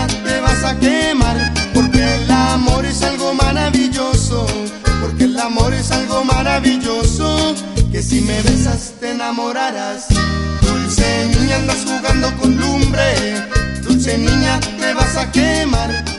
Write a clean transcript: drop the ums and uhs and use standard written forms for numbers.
niña, te vas a quemar, porque el amor es algo maravilloso, porque el amor es algo maravilloso, que si me besas te enamorarás. Dulce niña, andas jugando con lumbre, dulce niña, te vas a quemar,